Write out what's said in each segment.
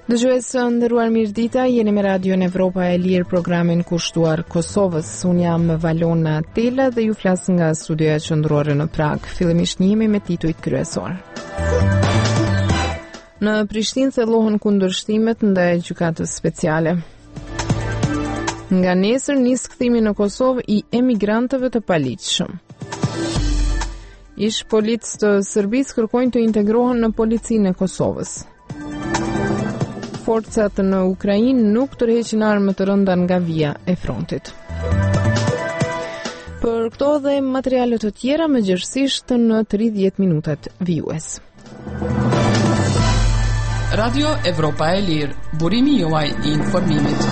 Dëgjues nderuar mirëdita, jeni me Radion Evropa e Lirë, programin kushtuar Kosovës. Unë jam Valona Tela dhe ju flas nga studioja qendrore në Prag. Fillimisht njihemi me titujt kryesor. Në Prishtinë thellohen kundërshtimet ndaj gjykatës speciale. Nga nesër nis kthimi në Kosovë i emigrantëve të paligjshëm. Ish policë të Serbisë kërkojnë të integrohen në policinë e Kosovës. Forcat në Ukrainë nuk tërheqin armë të rënda nga vija e frontit. Për këto dhe materiale të tjera mëngjesisht në 30 minutat vijues. Radio Evropa e Lirë, burimi juaj i informimit.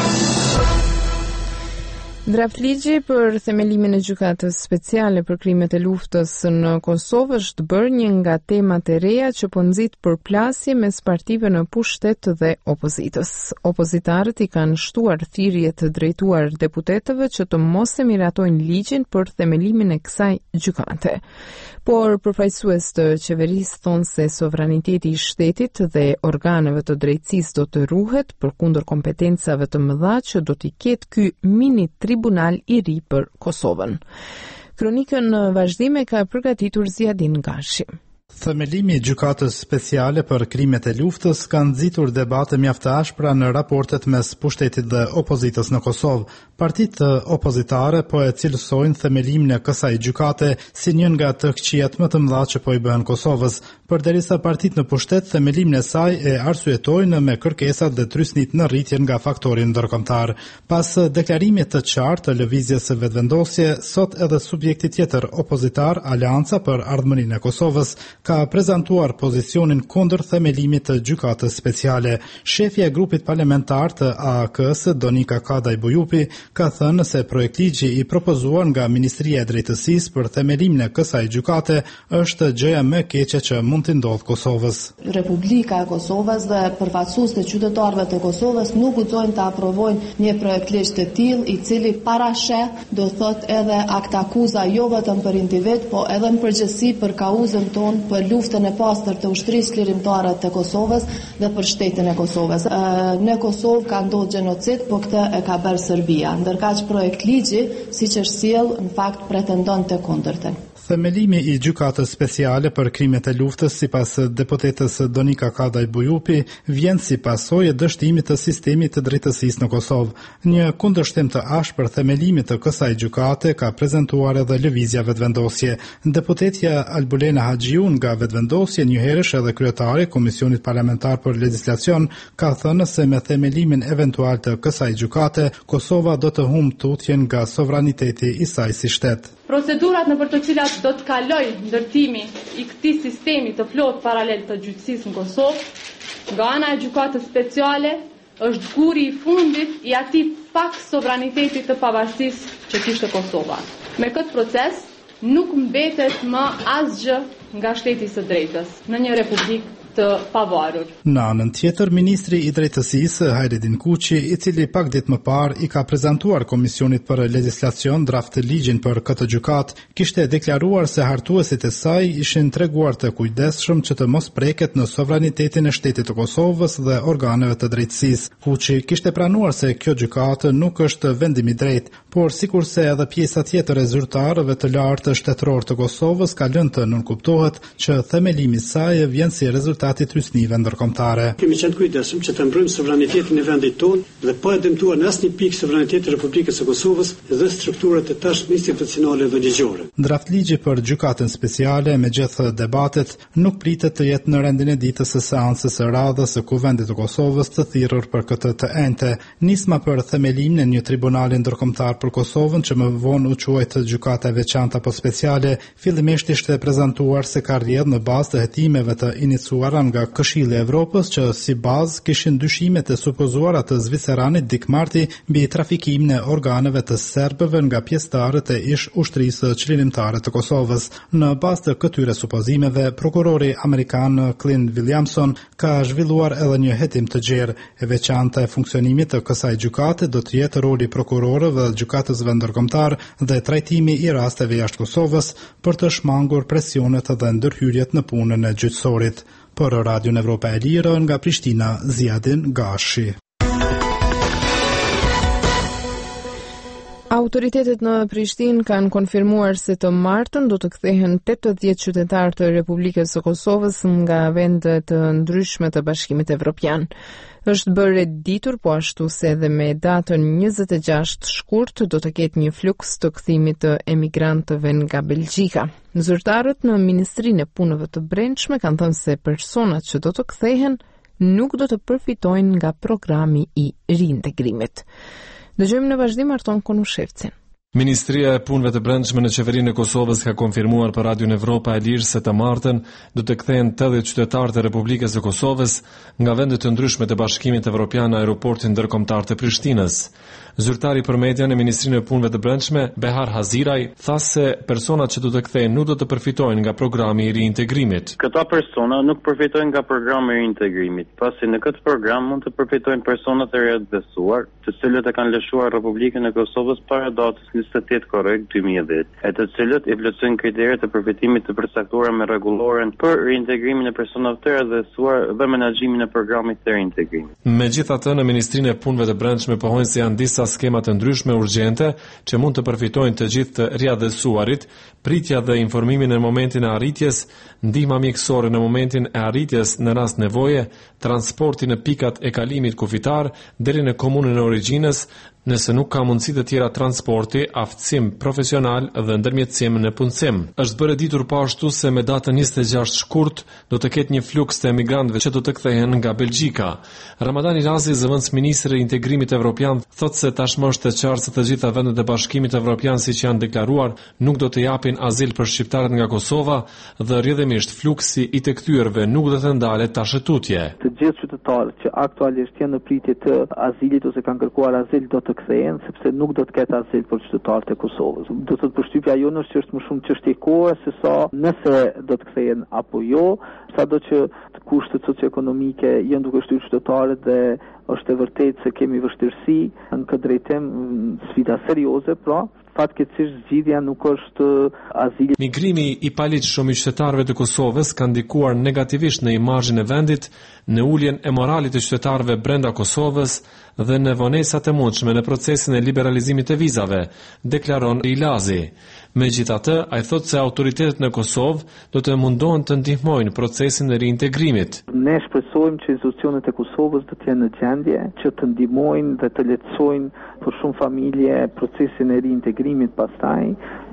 Draftligji për themelimin e gjykatës speciale për krimet e luftës në Kosovë është bërë një nga temat e reja që po nxit përplasje mes partive në pushtet dhe opozitës. Opozitarët i kanë shtuar thirrje të drejtuar deputetëve që të mos e miratojnë ligjin për themelimin e kësaj gjykate. Por përfaqësues të qeverisë thonë se sovraniteti i shtetit dhe organeve të drejtësisë do të ruhet përkundër kompetencave të mëdha që do t'i ketë ky mini tribunal i ri për Kosovën. Kronikën në vazhdim e ka përgatitur Ziadin Gashi. Themelimi i gjykatës speciale për krimet e luftës ka nxitur debate mjaft të ashpra në raportet mes pushtetit dhe opozitës në Kosovë. Partitë opozitare po e cilësojnë themelimin e kësaj gjykate si një nga të këqijat më të mëdha që po i bëhen Kosovës, përderisa partitë në pushtet themelimin e saj e arsyetojnë me kërkesat dhe trysnit në rritjen nga faktori ndërkombëtar. Pas deklarimit të qartë të lëvizjes së vetëvendosje, sot edhe subjekti tjetër opozitar, Aleanca për Ardhmërinë e Kosovës, ka prezantuar pozicionin kundër themelimit të gjykatës speciale. Shefja e grupit parlamentar të AAK-s, Donika Kadaj Bujupi, ka thënë se projektligji i propozuar nga Ministria e Drejtësisë për themelimin e kësaj gjykate është gjëja më e keqe që mund të ndodhë Kosovës. Republika e Kosovës dhe përfaqësues të qytetarëve të Kosovës nuk guxojnë të aprovojnë një projektligj të tillë i cili parasheh, do thot edhe akt akuza jo vetëm për individ, po edhe në përgjithësi për kauzën tonë për luftën e pastër të ushtrisë lirimtare të Kosovës dhe për shtetin e Kosovës. Në Kosovë ka ndodhur gjenocid, po këtë e ka bërë Serbia, ndërkaq projektligji, siç është sjell, në fakt pretendon të kundërtën. Themelimi i gjykatës speciale për krimet e luftës, sipas deputetës Donika Kadaj Bujupi, vjen si pasojë e dështimit të sistemit të drejtësisë në Kosovë. Një kundërshtim të ashpër themelimit të kësaj gjykate ka prezantuar edhe lëvizja vetëvendosje. Deputetja Albulena Haxhiu nga vetëvendosje, njëherësh edhe kryetari i Komisionit Parlamentar për Legjislacion, ka thënë se me themelimin eventual të kësaj gjykate, Kosova do të humbë tutjen nga sovraniteti i saj si shtet. Procedurat në për të cilat do të kaloj ndërtimi i këtij sistemi të plot paralel të gjyqësisë në Kosovë, nga ana e gjykatës speciale, është guri i fundit i atij pak sovraniteti të pavarësisë që kishte Kosova. Me këtë proces nuk mbetet më asgjë nga shteti i së drejtës në një republikë të pavarur. Në anën tjetër, ministri i drejtësisë Hajredin Kuqi, i cili pak ditë më parë i ka prezantuar Komisionit për Legjislacion draft ligjin për këtë gjykat, kishte deklaruar se hartuesit e saj ishin treguar të kujdesshëm që të mos preket në sovranitetin e shtetit të Kosovës dhe organeve të drejtësisë. Kuqi kishte pranuar se kjo gjykatë nuk është vendim i drejtë, por sikurse edhe pjesa tjetër e zyrtarëve të lartë shtetëror të Kosovës ka lënë të nënkuptohet që themelimi i saj vjen si rezultat i trysnive ndërkombëtare. Kemi qenë kujdesshëm që të mbrojmë sovranitetin e vendit tonë dhe pa e dëmtuar në asnjë pikë sovranitetin e Republikës së Kosovës dhe strukturat e tashme institucionale dhe ligjore. Draftligji për gjykatën speciale, megjithë debatet, nuk pritet të jetë në rendin e ditës së seancës së radhës së Kuvendit të Kosovës të thirrur për këtë të enjte. Nisma për themelimin e një tribunali ndërkombëtar për Kosovën, që më vonë u quajt gjykata e veçantë apo speciale, fillimisht ishte prezantuar se ka rrjedhë në bazë të hetimeve të iniciuar nga Këshilli i Evropës, që si bazë kishin dyshimet e supozuara të Zviceranit Dick Marty mbi trafikimin e organeve të serbëve nga pjesëtarët e ish ushtrisë qlirimtare të Kosovës. Në bazë të këtyre supozimeve, prokurori amerikan Clint Williamson ka zhvilluar edhe një hetim të gjerë. E veçanta e funksionimit të kësaj gjykate do të jetë roli prokurorëve dhe gjykatësve ndërkombëtar dhe trajtimi i rasteve jashtë Kosovës për të shmangur presionet dhe ndërhyrjet në punën e gjyqësorit. Por Radion Evropa e Lirë nga Prishtina, Ziadin Gashi. Autoritetet në Prishtinë kanë konfirmuar se të martën do të kthehen 80 qytetarë të Republikës së Kosovës nga vende të ndryshme të Bashkimit Evropian. Është bërë e ditur po ashtu se edhe me datën 26 shkurt do të ketë një fluks të kthimit të emigrantëve nga Belgjika. Zyrtarët në Ministrinë e Punëve të Brendshme kanë thënë se personat që do të kthehen nuk do të përfitojnë nga programi I reintegrimit. Dëgjojmë në vazhdim Arton Konushevcin. Ministria e Punëve të Brendshme në Qeverinë e Kosovës ka konfirmuar për Radion Evropa e Lirë se të martën do të kthehen 80 qytetarë të Republikës së Kosovës nga vende të ndryshme të Bashkimit Evropian në aeroportin ndërkombëtar të Prishtinës. Zyrtari për media në Ministrinë e Punëve të Brendshme, Behar Haziraj, tha se personat që do të kthehen nuk do të përfitojnë nga programi I reintegrimit. Këta persona nuk përfitojnë nga programi I reintegrimit, pasi në këtë program mund të përfitojnë personat e riadbesuar, të cilët e kanë lëshuar Republikën e Kosovës para datës 28 korrekt 2010, e të cilët I plotësojnë kriteret e përfitimit të përcaktuara me rregulloren për reintegrimin e personave të riadbesuar dhe menaxhimin e programit të reintegrimit. Megjithatë, në Ministrinë e Punëve të Brendshme pohojnë se janë disa skema të ndryshme urgjente që mund të përfitojnë të gjithë të riadhesuarit, pritja dhe informimi në momentin e arritjes, ndihma mjekësore në momentin e arritjes në rast nevoje, transporti në pikat e kalimit kufitar deri në komunën e origjinës, nëse nuk ka mundësi të tjera transporti, aftësim profesional dhe ndërmjetësim në punësim. Është bërë ditur po ashtu se me datën 26 shkurt do të ketë një fluks të emigrantëve që do të kthehen nga Belgjika. Ramadan Irazi, zëvendës ministri I integrimit evropian, thotë se tashmë është e qartë se të gjitha vendet e Bashkimit Evropian siç janë deklaruar nuk do të japin azil për shqiptarët nga Kosova dhe rrjedhimisht fluksi I të kthyrëve nuk do të ndalet tashëtutje. Të gjithë qytetarët që aktualisht janë në pritje të azilit ose kanë kërkuar azil do të kthehen, sepse nuk do të ketë azil për qytetarët e Kosovës. Do të përshtypja jonë është që është më shumë çështje kohe se sa nëse do të kthehen apo jo, sado që kushtet socioekonomike janë duke shtyr qytetarët dhe është e vërtetë se kemi vështirësi në këtë drejtim, sfida serioze, pra fatkeqësisht zgjidhja nuk është azili. Migrimi I paligjshëm I qytetarëve të Kosovës ka ndikuar negativisht në imazhin e vendit, në uljen e moralit të qytetarëve brenda Kosovës dhe në vonesat e mundshme në procesin e liberalizimit të vizave, deklaron Ilazi. Megjithatë, ai thotë se autoritetet në Kosovë do të mundohen të ndihmojnë procesin e reintegrimit. Ne shpresojmë që institucionet e Kosovës do të jenë në gjendje që të ndihmojnë dhe të lehtësojnë për shumë familje procesin e reintegrimit pastaj.